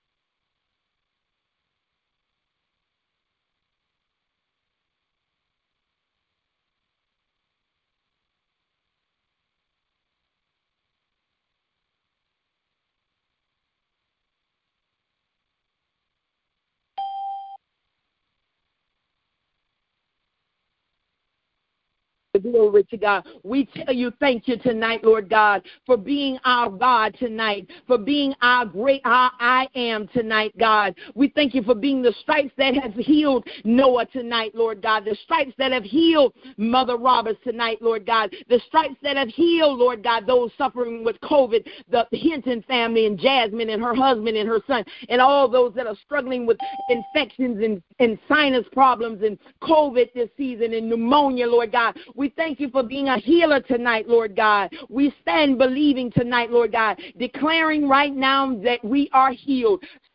A: Glory to God. We tell you thank you tonight, Lord God, for being our God tonight, for being our I am tonight, God. We thank you for being the stripes that have healed Noah tonight, Lord God, the stripes that have healed Mother Roberts tonight, Lord God, the stripes that have healed, Lord God, those suffering with COVID, the Hinton family and Jasmine and her husband and her son, and all those that are struggling with infections and sinus problems and COVID this season and pneumonia, Lord God. We thank you for being a healer tonight, Lord God. We stand believing tonight, Lord God, declaring right now that we are healed.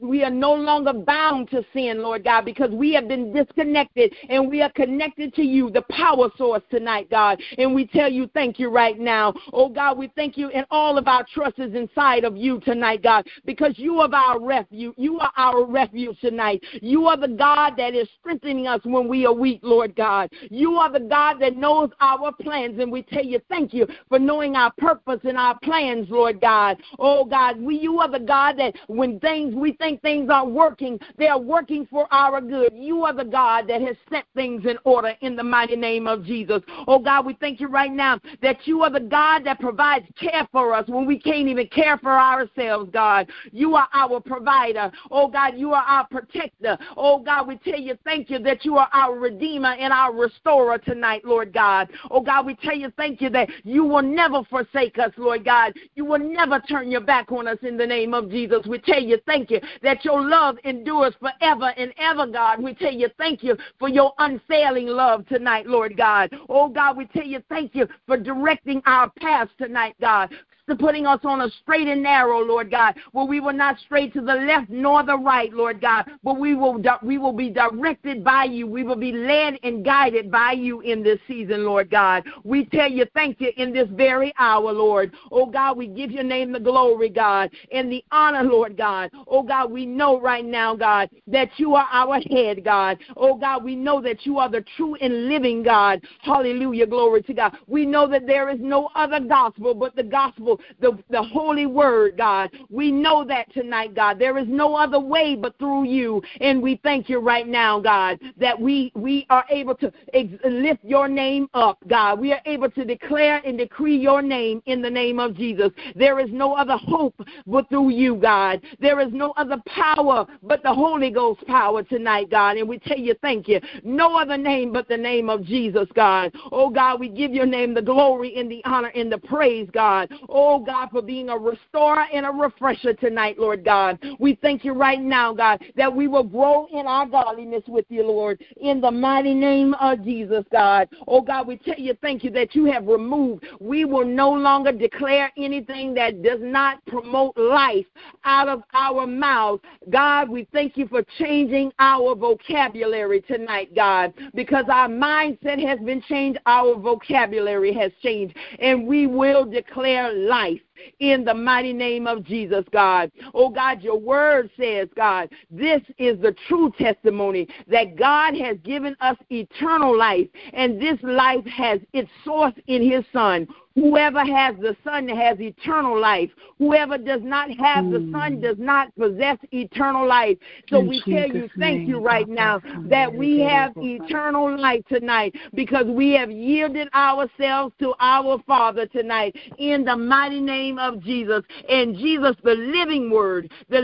A: are no longer bound to sin, Lord God, because we have been disconnected and we are connected to you, the power source tonight, God. And we tell you thank you right now. Oh, God, we thank you, and all of our trust is inside of you tonight, God, because you are our refuge. You are our refuge tonight. You are the God that is strengthening us when we are weak, Lord God. You are the God that knows our plans, and we tell you thank you for knowing our purpose and our plans, Lord God. Oh, God, you are the God that when we think things are working, they are working for our good. You are the God that has set things in order in the mighty name of Jesus. Oh, God, we thank you right now that you are the God that provides care for us when we can't even care for ourselves, God. You are our provider. Oh, God, you are our protector. Oh, God, we tell you thank you that you are our redeemer and our restorer tonight, Lord God. Oh, God, we tell you thank you that you will never forsake us, Lord God. You will never turn your back on us in the name of Jesus. We tell you thank you that your love endures forever and ever, God. We tell you thank you for your unfailing love tonight, Lord God. Oh, God, we tell you thank you for directing our paths tonight, God, to putting us on a straight and narrow, Lord God, where we will not stray to the left nor the right, Lord God, but we will be directed by you. We will be led and guided by you in this season, Lord God. We tell you thank you in this very hour, Lord. Oh, God, we give your name the glory, God, and the honor, Lord God. Oh, God, we know right now, God, that you are our head, God. Oh, God, we know that you are the true and living God. Hallelujah, glory to God. We know that there is no other gospel but the gospel, the holy word, God. We know that tonight, God. There is no other way but through you, and we thank you right now, God, that we are able to lift your name up, God. We are able to declare and decree your name in the name of Jesus. There is no other hope but through you, God. There is no other power but the Holy Ghost power tonight, God, and we tell you thank you. No other name but the name of Jesus, God. Oh, God, we give your name the glory and the honor and the praise, God. Oh, God, for being a restorer and a refresher tonight, Lord God. We thank you right now, God, that we will grow in our godliness with you, Lord, in the mighty name of Jesus, God. Oh, God, we tell you thank you that you have removed. We will no longer declare anything that does not promote life out of our mouths. God, we thank you for changing our vocabulary tonight, God, because our mindset has been changed, our vocabulary has changed, and we will declare life in the mighty name of Jesus, God. Oh, God, your word says, God, this is the true testimony that God has given us eternal life, and this life has its source in his Son. Whoever has the Son has eternal life. Whoever does not have the Son does not possess eternal life. So we tell you thank you right now that we have eternal life tonight because we have yielded ourselves to our Father tonight in the mighty name of Jesus. And Jesus, the living Word, the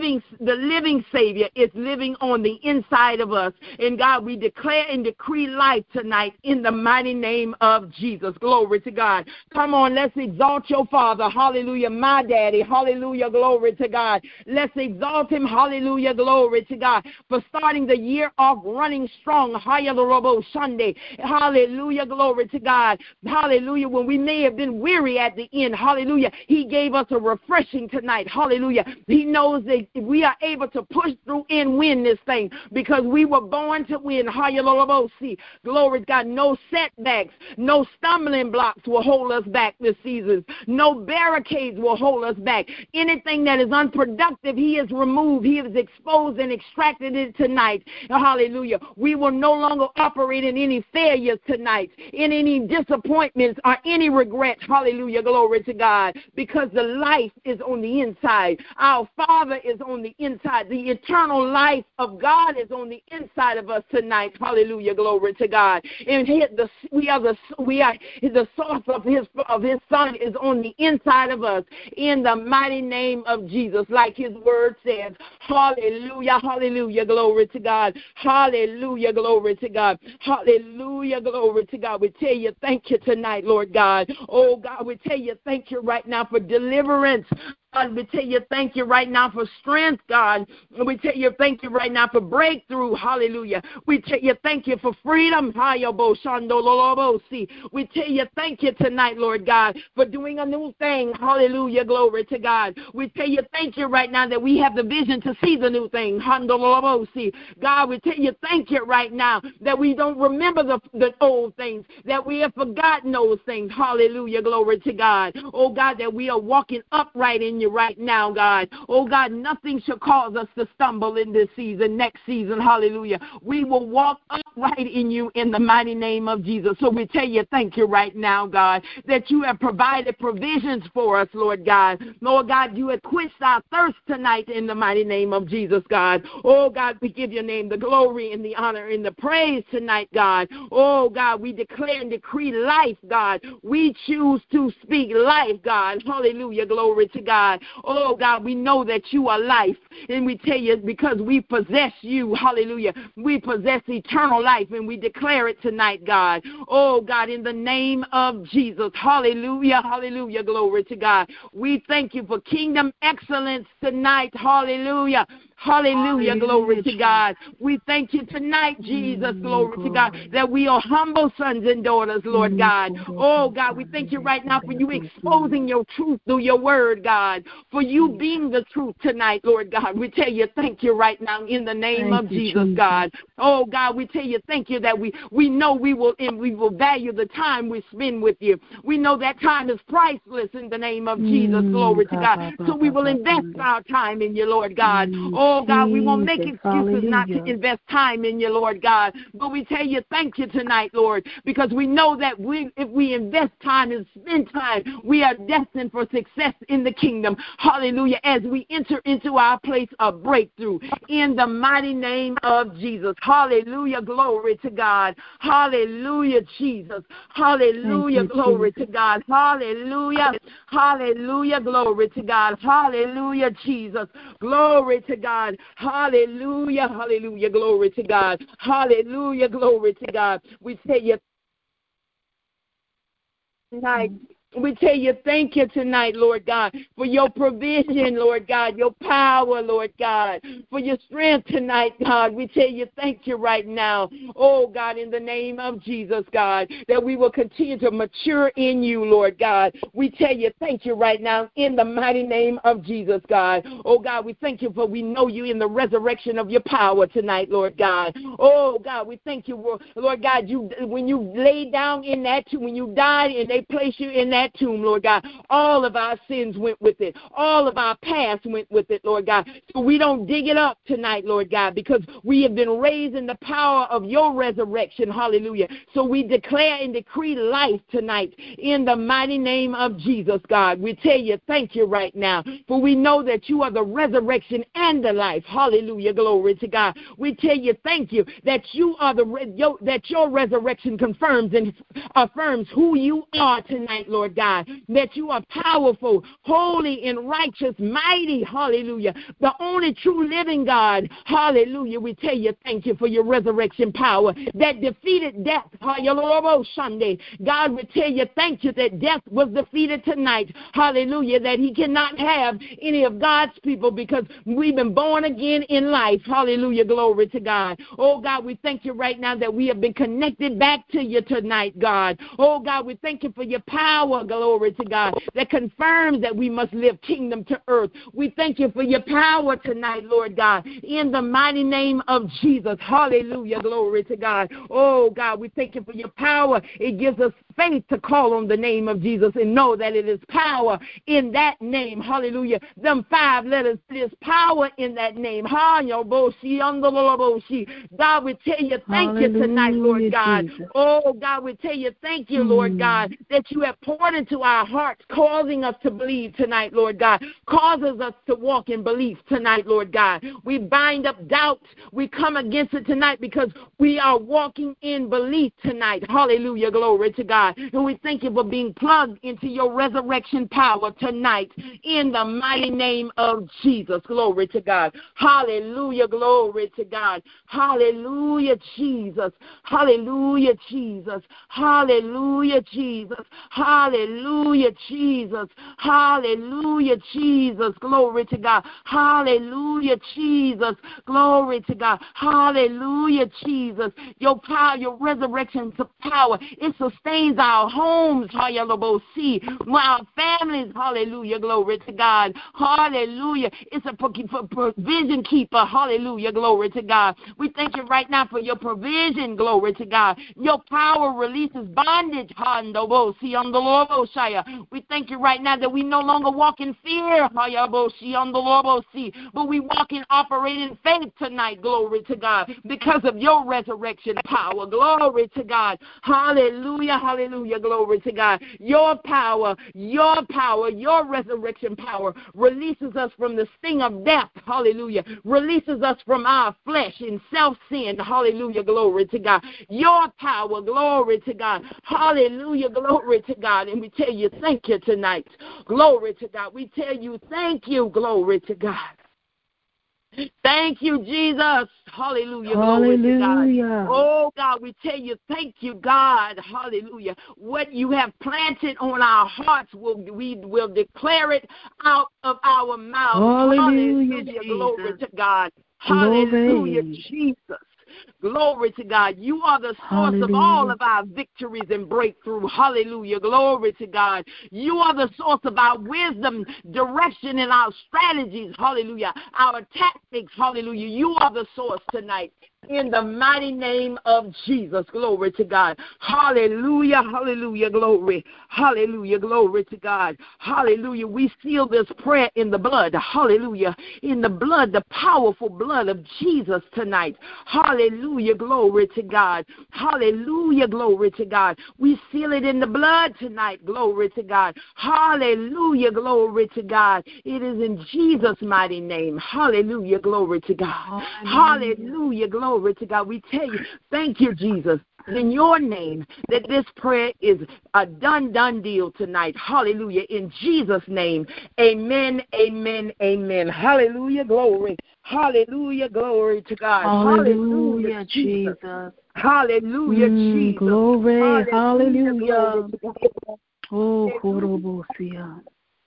A: living Savior, is living on the inside of us. And God, we declare and decree life tonight in the mighty name of Jesus. Glory to God. Come on, let's exalt your Father. Hallelujah, my Daddy. Hallelujah, glory to God. Let's exalt him. Hallelujah, glory to God. For starting the year off running strong. Hallelujah, Sunday. Hallelujah, glory to God. Hallelujah, when we may have been weary at the end. Hallelujah, he gave us a refreshing tonight. Hallelujah. He knows that we are able to push through and win this thing because we were born to win. Hallelujah, glory to God. No setbacks, no stumbling blocks will hold us back this season. No barricades will hold us back. Anything that is unproductive, he has removed. He has exposed and extracted it tonight. Hallelujah. We will no longer operate in any failures tonight, in any disappointments or any regrets. Hallelujah. Glory to God. Because the life is on the inside. Our Father is on the inside. The eternal life of God is on the inside of us tonight. Hallelujah. Glory to God. And we are the source of his Son is on the inside of us in the mighty name of Jesus, like his word says. Hallelujah, hallelujah, glory to God. Hallelujah, glory to God. Hallelujah, glory to God. We tell you thank you tonight, Lord God. Oh, God, we tell you thank you right now for deliverance. God, we tell you thank you right now for strength, God. And we tell you thank you right now for breakthrough. Hallelujah. We tell you thank you for freedom. We tell you thank you tonight, Lord God, for doing a new thing. Hallelujah. Glory to God. We tell you thank you right now that we have the vision to see the new thing. God, we tell you thank you right now that we don't remember the old things, that we have forgotten those things. Hallelujah. Glory to God. Oh, God, that we are walking upright in you right now, God. Oh, God, nothing shall cause us to stumble in this season, next season. Hallelujah. We will walk upright in you in the mighty name of Jesus. So we tell you thank you right now, God, that you have provided provisions for us, Lord God. Lord God, you have quenched our thirst tonight in the mighty name of Jesus, God. Oh, God, we give your name the glory and the honor and the praise tonight, God. Oh, God, we declare and decree life, God. We choose to speak life, God. Hallelujah. Glory to God. Oh, God, we know that you are life. And we tell you because we possess you. Hallelujah. We possess eternal life, and we declare it tonight, God. Oh, God, in the name of Jesus. Hallelujah. Hallelujah. Glory to God. We thank you for kingdom excellence tonight. Hallelujah. Hallelujah, glory to God. We thank you tonight, Jesus, glory to God, that we are humble sons and daughters, Lord God. Oh, God, we thank you right now for you exposing your truth through your word, God, for you being the truth tonight, Lord God. We tell you thank you right now in the name of Jesus, God. Oh, God, we tell you thank you that we know we will value the time we spend with you. We know that time is priceless in the name of Jesus, glory to God. So we will invest our time in you, Lord God. Oh, God, we won't make excuses not to invest time in you, Lord God. But we tell you thank you tonight, Lord, because we know that if we invest time and spend time, we are destined for success in the kingdom. Hallelujah. As we enter into our place of breakthrough in the mighty name of Jesus. Hallelujah. Glory to God. Hallelujah, Jesus. Hallelujah. Glory to God. Hallelujah. Hallelujah. Glory to God. Hallelujah, Jesus. Glory to God. Hallelujah, hallelujah, glory to God. Hallelujah, glory to God. We say you tonight. We tell you thank you tonight, Lord God, for your provision, Lord God, your power, Lord God, for your strength tonight, God. We tell you thank you right now, oh, God, in the name of Jesus, God, that we will continue to mature in you, Lord God. We tell you thank you right now in the mighty name of Jesus, God. Oh, God, we thank you for we know you in the resurrection of your power tonight, Lord God. Oh, God, we thank you, Lord God, when you laid down in that tomb, when you died and they placed you in that tomb, Lord God, all of our sins went with it. All of our past went with it, Lord God. So we don't dig it up tonight, Lord God, because we have been raised in the power of your resurrection. Hallelujah. So we declare and decree life tonight in the mighty name of Jesus, God. We tell you thank you right now, for we know that you are the resurrection and the life. Hallelujah. Glory to God. We tell you thank you that you are that your resurrection confirms and affirms who you are tonight, Lord God, that you are powerful, holy, and righteous, mighty, hallelujah, the only true living God, hallelujah. We tell you thank you for your resurrection power that defeated death, Sunday. God, we tell you thank you that death was defeated tonight, hallelujah, that he cannot have any of God's people because we've been born again in life, hallelujah, glory to God. Oh, God, we thank you right now that we have been connected back to you tonight, God. Oh, God, we thank you for your power, glory to God, that confirms that we must live kingdom to earth. We thank you for your power tonight, Lord God, in the mighty name of Jesus. Hallelujah, glory to God. Oh, God, we thank you for your power. It gives us faith to call on the name of Jesus and know that it is power in that name. Hallelujah. Them 5 letters, there's power in that name. God, we tell you thank you tonight, Lord God. Jesus. Oh, God, we tell you thank you, Lord God, that you have poured into our hearts, causing us to believe tonight, Lord God, causes us to walk in belief tonight, Lord God. We bind up doubt. We come against it tonight because we are walking in belief tonight. Hallelujah, glory to God. And we thank you for being plugged into your resurrection power tonight in the mighty name of Jesus. Glory to God. Hallelujah, glory to God. Hallelujah, Jesus. Hallelujah, Jesus. Hallelujah, Jesus. Hallelujah. Hallelujah, Jesus. Hallelujah, Jesus. Glory to God. Hallelujah, Jesus. Glory to God. Hallelujah, Jesus. Your power, your resurrection power, it sustains our homes. Hallelujah. Our families. Hallelujah. Glory to God. Hallelujah. It's a provision keeper. Hallelujah. Glory to God. We thank you right now for your provision. Glory to God. Your power releases bondage. We thank you right now that we no longer walk in fear, but we walk in operating faith tonight. Glory to God. Because of your resurrection power. Glory to God. Hallelujah. Hallelujah. Glory to God. Your power, your resurrection power releases us from the sting of death. Hallelujah. Releases us from our flesh and self-sin. Hallelujah. Glory to God. Your power. Glory to God. Hallelujah. Glory to God. And we tell you thank you tonight. Glory to God. We tell you thank you. Glory to God. Thank you, Jesus. Hallelujah. Glory to God. Oh, God, we tell you, thank you, God. Hallelujah. What you have planted on our hearts, we will declare it out of our mouths. Hallelujah. Glory to God. Hallelujah, Jesus. Glory to God. You are the source of all of our victories and breakthrough. Hallelujah. Glory to God. You are the source of our wisdom, direction, and our strategies. Hallelujah. Our tactics. Hallelujah. You are the source tonight. In the mighty name of Jesus. Glory to God. Hallelujah. Hallelujah. Glory. Hallelujah. Glory to God. Hallelujah. We seal this prayer in the blood. Hallelujah. In the blood, the powerful blood of Jesus tonight. Hallelujah. Glory to God. Hallelujah. Glory to God. We seal it in the blood tonight. Glory to God. Hallelujah. Glory to God. It is in Jesus' mighty name. Hallelujah. Glory to God. Hallelujah. Glory to God. We tell you, thank you, Jesus. In your name, that this prayer is a done deal tonight. Hallelujah. In Jesus' name. Amen, amen, amen. Hallelujah. Glory. Hallelujah. Glory to God.
B: Hallelujah, Jesus.
A: Hallelujah, Jesus.
B: Glory. Hallelujah.
A: Glory.
B: Oh, Korobosia.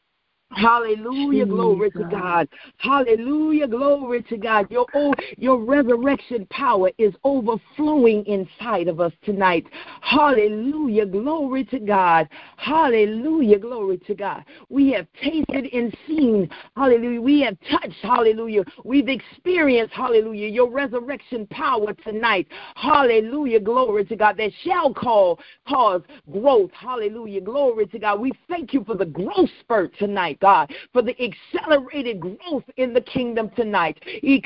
A: Hallelujah, glory to God. Hallelujah, glory to God. Your resurrection power is overflowing inside of us tonight. Hallelujah, glory to God. Hallelujah, glory to God. We have tasted and seen. Hallelujah. We have touched. Hallelujah. We've experienced. Hallelujah. Your resurrection power tonight. Hallelujah, glory to God. That shall cause growth. Hallelujah, glory to God. We thank you for the growth spurt tonight. God, for the accelerated growth in the kingdom tonight. I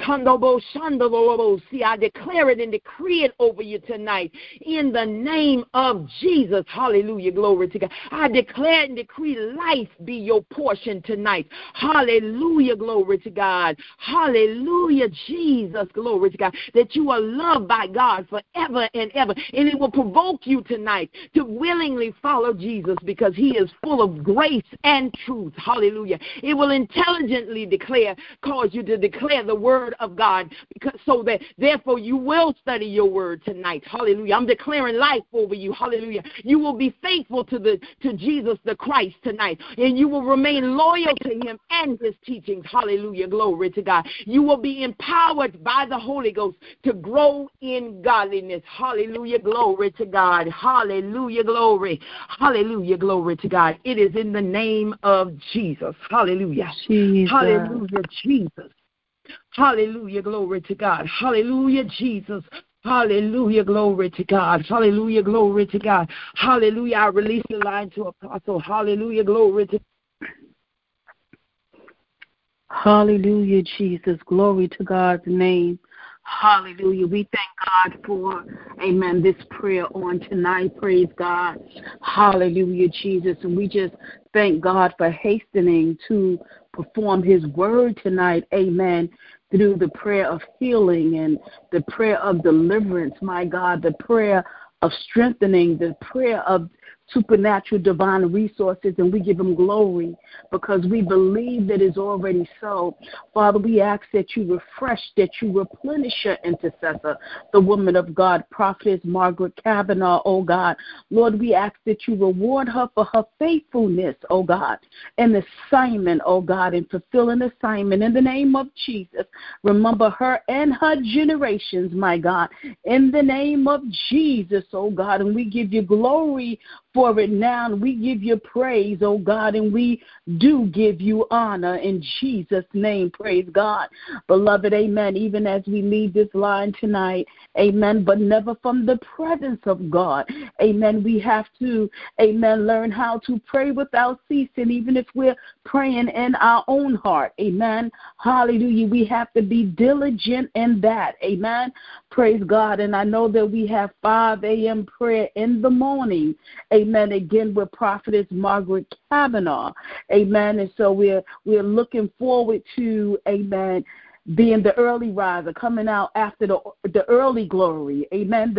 A: declare it and decree it over you tonight in the name of Jesus. Hallelujah. Glory to God. I declare and decree life be your portion tonight. Hallelujah. Glory to God. Hallelujah. Jesus. Glory to God. That you are loved by God forever and ever. And it will provoke you tonight to willingly follow Jesus because he is full of grace and truth. Hallelujah. It will intelligently cause you to declare the word of God, because so that therefore you will study your word tonight. Hallelujah. I'm declaring life over you. Hallelujah. You will be faithful to Jesus the Christ tonight, and you will remain loyal to him and his teachings. Hallelujah. Glory to God. You will be empowered by the Holy Ghost to grow in godliness. Hallelujah. Glory to God. Hallelujah. Glory. Hallelujah. Glory to God. It is in the name of Jesus. Hallelujah.
B: Jesus.
A: Hallelujah, Jesus. Hallelujah, glory to God. Hallelujah, Jesus. Hallelujah, glory to God. Hallelujah, glory to God. Hallelujah. I release the line to Apostle. Hallelujah, glory to God.
B: Hallelujah, Jesus. Glory to God's name. Hallelujah. We thank God for, amen, this prayer on tonight. Praise God. Hallelujah, Jesus. And we just thank God for hastening to perform his word tonight. Amen. Through the prayer of healing and the prayer of deliverance, my God, the prayer of strengthening, the prayer of supernatural divine resources, and we give him glory because we believe that it's already so. Father, we ask that you refresh, that you replenish your intercessor, the woman of God, Prophetess Margaret Kavanaugh, oh God. Lord, we ask that you reward her for her faithfulness, oh God, and assignment, oh God, and fulfilling assignment in the name of Jesus. Remember her and her generations, my God, in the name of Jesus, oh God, and we give you glory for it now, and we give you praise, oh God, and we do give you honor in Jesus' name. Praise God. Beloved, amen, even as we leave this line tonight, amen, but never from the presence of God, amen, we have to, amen, learn how to pray without ceasing, even if we're praying in our own heart, amen, hallelujah, we have to be diligent in that, amen, praise God. And I know that we have 5 a.m. prayer in the morning, amen, again with Prophetess Margaret Kavanaugh, amen, and so we're looking forward to, amen, being the early riser, coming out after the early glory, amen,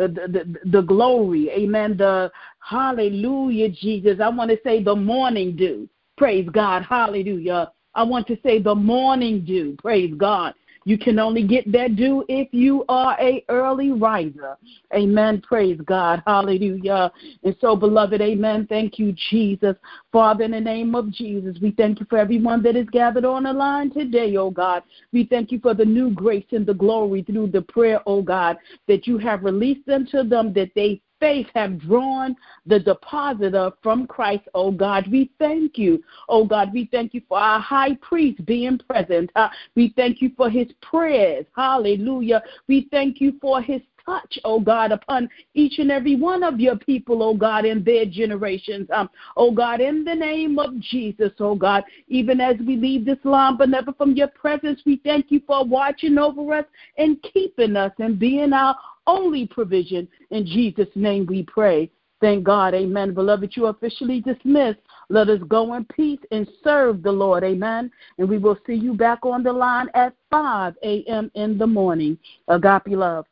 B: the glory, amen, the hallelujah, Jesus. I want to say the morning dew, praise God, hallelujah. I want to say the morning dew, praise God. You can only get that dew if you are a early riser. Amen. Praise God. Hallelujah. And so, beloved, amen. Thank you, Jesus. Father, in the name of Jesus, we thank you for everyone that is gathered on the line today, oh God. We thank you for the new grace and the glory through the prayer, oh God, that you have released unto them, that they faith have drawn the depositor from Christ, oh God. We thank you, oh God. We thank you for our high priest being present. We thank you for his prayers. Hallelujah. We thank you for his touch, oh God, upon each and every one of your people, oh God, in their generations. Oh God, in the name of Jesus, oh God, even as we leave this line, but never from your presence, we thank you for watching over us and keeping us and being our only provision. In Jesus' name we pray. Thank God. Amen. Beloved, you are officially dismissed. Let us go in peace and serve the Lord. Amen. And we will see you back on the line at 5 a.m. in the morning. Agape love.